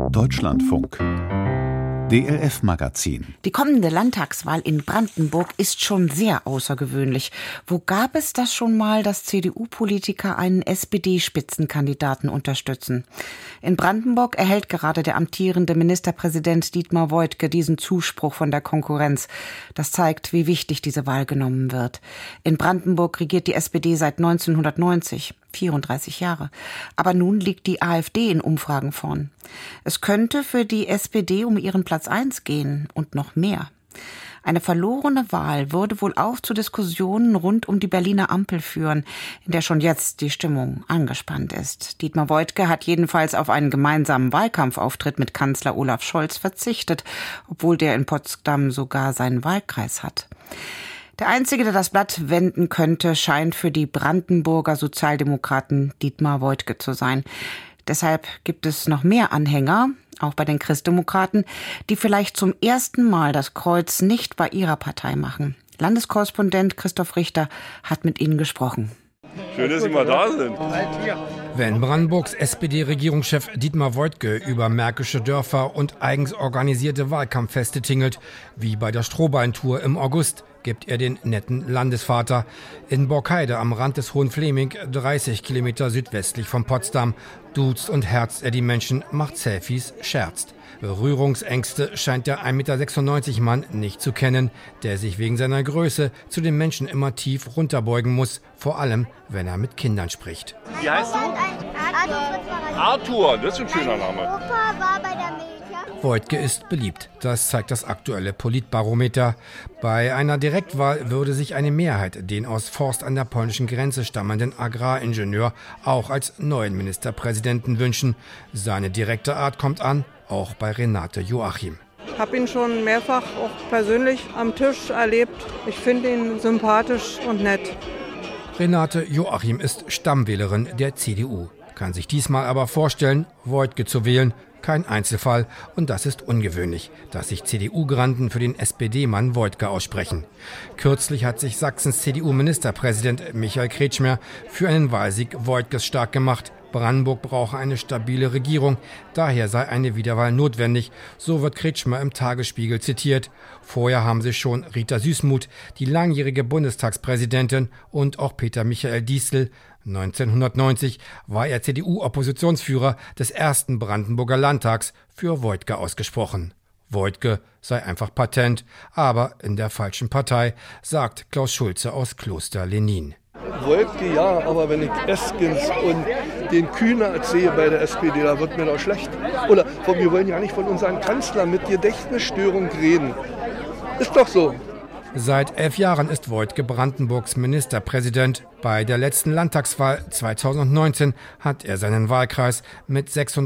Deutschlandfunk DLF-Magazin. Die kommende Landtagswahl in Brandenburg ist schon sehr außergewöhnlich. Wo gab es das schon mal, dass CDU-Politiker einen SPD-Spitzenkandidaten unterstützen? In Brandenburg erhält gerade der amtierende Ministerpräsident Dietmar Woidke diesen Zuspruch von der Konkurrenz. Das zeigt, wie wichtig diese Wahl genommen wird. In Brandenburg regiert die SPD seit 1990. 34 Jahre. Aber nun liegt die AfD in Umfragen vorn. Es könnte für die SPD um ihren Platz 1 gehen und noch mehr. Eine verlorene Wahl würde wohl auch zu Diskussionen rund um die Berliner Ampel führen, in der schon jetzt die Stimmung angespannt ist. Dietmar Woidke hat jedenfalls auf einen gemeinsamen Wahlkampfauftritt mit Kanzler Olaf Scholz verzichtet, obwohl der in Potsdam sogar seinen Wahlkreis hat. Der Einzige, der das Blatt wenden könnte, scheint für die Brandenburger Sozialdemokraten Dietmar Woidke zu sein. Deshalb gibt es noch mehr Anhänger, auch bei den Christdemokraten, die vielleicht zum ersten Mal das Kreuz nicht bei ihrer Partei machen. Landeskorrespondent Christoph Richter hat mit ihnen gesprochen. Schön, dass Sie mal da sind. Wenn Brandenburgs SPD-Regierungschef Dietmar Woidke über märkische Dörfer und eigens organisierte Wahlkampffeste tingelt, wie bei der Strohballentour im August, gibt er den netten Landesvater. In Borkheide am Rand des Hohenfleming, 30 Kilometer südwestlich von Potsdam, duzt und herzt er die Menschen, macht Selfies, scherzt. Berührungsängste scheint der 1,96 Meter Mann nicht zu kennen, der sich wegen seiner Größe zu den Menschen immer tief runterbeugen muss, vor allem, wenn er mit Kindern spricht. Wie heißt du? Arthur, das ist ein schöner Name. Opa war bei der Milch. Woidke ist beliebt, das zeigt das aktuelle Politbarometer. Bei einer Direktwahl würde sich eine Mehrheit den aus Forst an der polnischen Grenze stammenden Agraringenieur auch als neuen Ministerpräsidenten wünschen. Seine direkte Art kommt an, auch bei Renate Joachim. Ich habe ihn schon mehrfach auch persönlich am Tisch erlebt. Ich finde ihn sympathisch und nett. Renate Joachim ist Stammwählerin der CDU, kann sich diesmal aber vorstellen, Woidke zu wählen. Kein Einzelfall, und das ist ungewöhnlich, dass sich CDU-Granden für den SPD-Mann Woidke aussprechen. Kürzlich hat sich Sachsens CDU-Ministerpräsident Michael Kretschmer für einen Wahlsieg Woidkes stark gemacht. Brandenburg brauche eine stabile Regierung, daher sei eine Wiederwahl notwendig, so wird Kretschmer im Tagesspiegel zitiert. Vorher haben sich schon Rita Süssmuth, die langjährige Bundestagspräsidentin, und auch Peter Michael Diestel. 1990 war er CDU-Oppositionsführer des ersten Brandenburger Landtags, für Woidke ausgesprochen. Woidke sei einfach patent, aber in der falschen Partei, sagt Klaus Schulze aus Kloster Lenin. Woidke ja, aber wenn ich Eskens und den Kühnert sehe bei der SPD, da wird mir doch schlecht. Oder wir wollen ja nicht von unserem Kanzler mit Gedächtnisstörung reden. Ist doch so. Seit 11 Jahren ist Woidke Brandenburgs Ministerpräsident. Bei der letzten Landtagswahl 2019 hat er seinen Wahlkreis mit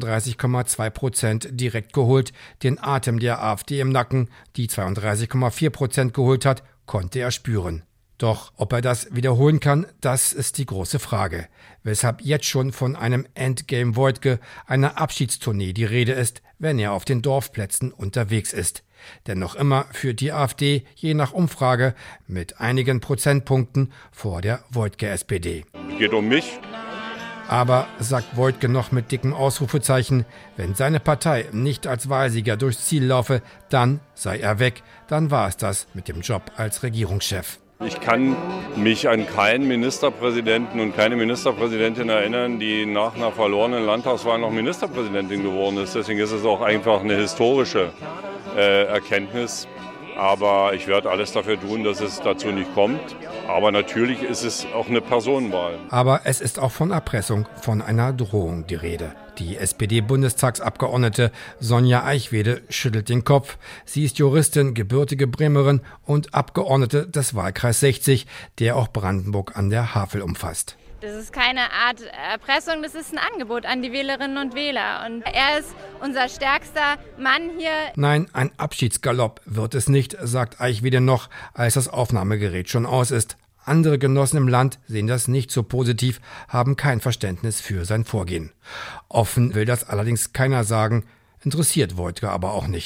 36,2% direkt geholt. Den Atem der AfD im Nacken, die 32,4% geholt hat, konnte er spüren. Doch ob er das wiederholen kann, das ist die große Frage. Weshalb jetzt schon von einem Endgame Woidke, einer Abschiedstournee die Rede ist, wenn er auf den Dorfplätzen unterwegs ist. Denn noch immer führt die AfD, je nach Umfrage, mit einigen Prozentpunkten vor der Woidke-SPD. Geht um mich. Aber, sagt Woidke noch mit dicken Ausrufezeichen, wenn seine Partei nicht als Wahlsieger durchs Ziel laufe, dann sei er weg, dann war es das mit dem Job als Regierungschef. Ich kann mich an keinen Ministerpräsidenten und keine Ministerpräsidentin erinnern, die nach einer verlorenen Landtagswahl noch Ministerpräsidentin geworden ist. Deswegen ist es auch einfach eine historische Erkenntnis. Aber ich werde alles dafür tun, dass es dazu nicht kommt. Aber natürlich ist es auch eine Personenwahl. Aber es ist auch von Erpressung, von einer Drohung die Rede. Die SPD-Bundestagsabgeordnete Sonja Eichwede schüttelt den Kopf. Sie ist Juristin, gebürtige Bremerin und Abgeordnete des Wahlkreis 60, der auch Brandenburg an der Havel umfasst. Das ist keine Art Erpressung, das ist ein Angebot an die Wählerinnen und Wähler. Und er ist unser stärkster Mann hier. Nein, ein Abschiedsgalopp wird es nicht, sagt Eichwede noch, als das Aufnahmegerät schon aus ist. Andere Genossen im Land sehen das nicht so positiv, haben kein Verständnis für sein Vorgehen. Offen will das allerdings keiner sagen, interessiert Woidke aber auch nicht.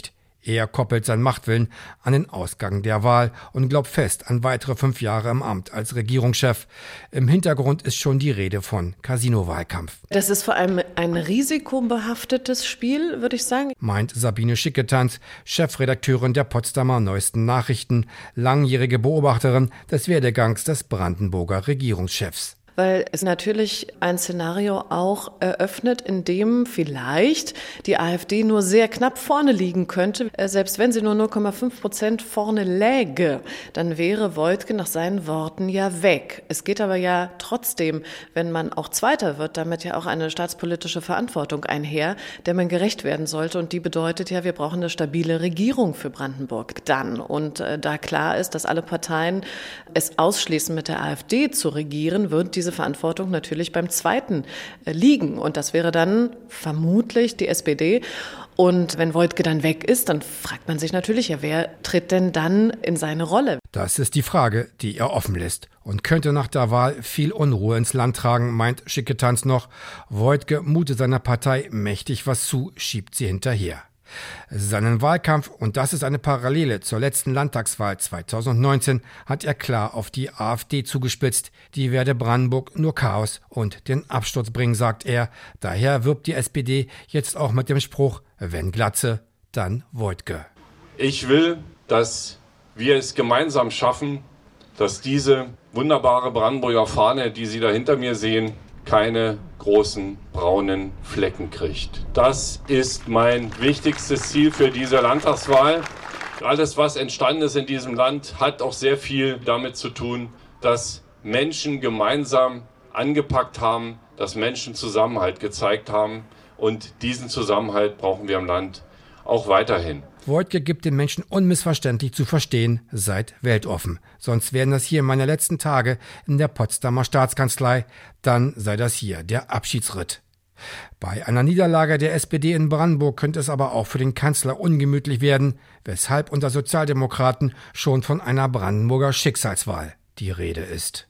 Er koppelt seinen Machtwillen an den Ausgang der Wahl und glaubt fest an weitere 5 Jahre im Amt als Regierungschef. Im Hintergrund ist schon die Rede von Casino-Wahlkampf. Das ist vor allem ein risikobehaftetes Spiel, würde ich sagen, meint Sabine Schicketanz, Chefredakteurin der Potsdamer Neuesten Nachrichten, langjährige Beobachterin des Werdegangs des Brandenburger Regierungschefs. Weil es natürlich ein Szenario auch eröffnet, in dem vielleicht die AfD nur sehr knapp vorne liegen könnte. Selbst wenn sie nur 0,5% vorne läge, dann wäre Woidke nach seinen Worten ja weg. Es geht aber ja trotzdem, wenn man auch Zweiter wird, damit ja auch eine staatspolitische Verantwortung einher, der man gerecht werden sollte. Und die bedeutet ja, wir brauchen eine stabile Regierung für Brandenburg dann. Und da klar ist, dass alle Parteien es ausschließen, mit der AfD zu regieren, wird diese Verantwortung natürlich beim Zweiten liegen. Und das wäre dann vermutlich die SPD. Und wenn Woidke dann weg ist, dann fragt man sich natürlich, ja, wer tritt denn dann in seine Rolle? Das ist die Frage, die er offen lässt und könnte nach der Wahl viel Unruhe ins Land tragen, meint Schicketanz noch. Woidke mute seiner Partei mächtig was zu, schiebt sie hinterher. Seinen Wahlkampf, und das ist eine Parallele zur letzten Landtagswahl 2019, hat er klar auf die AfD zugespitzt. Die werde Brandenburg nur Chaos und den Absturz bringen, sagt er. Daher wirbt die SPD jetzt auch mit dem Spruch, wenn Glatze, dann Woidke. Ich will, dass wir es gemeinsam schaffen, dass diese wunderbare Brandenburger Fahne, die Sie da hinter mir sehen, keine großen braunen Flecken kriegt. Das ist mein wichtigstes Ziel für diese Landtagswahl. Alles, was entstanden ist in diesem Land, hat auch sehr viel damit zu tun, dass Menschen gemeinsam angepackt haben, dass Menschen Zusammenhalt gezeigt haben. Und diesen Zusammenhalt brauchen wir im Land auch weiterhin. Woidke gibt den Menschen unmissverständlich zu verstehen, seid weltoffen. Sonst wären das hier meine letzten Tage in der Potsdamer Staatskanzlei. Dann sei das hier der Abschiedsritt. Bei einer Niederlage der SPD in Brandenburg könnte es aber auch für den Kanzler ungemütlich werden, weshalb unter Sozialdemokraten schon von einer Brandenburger Schicksalswahl die Rede ist.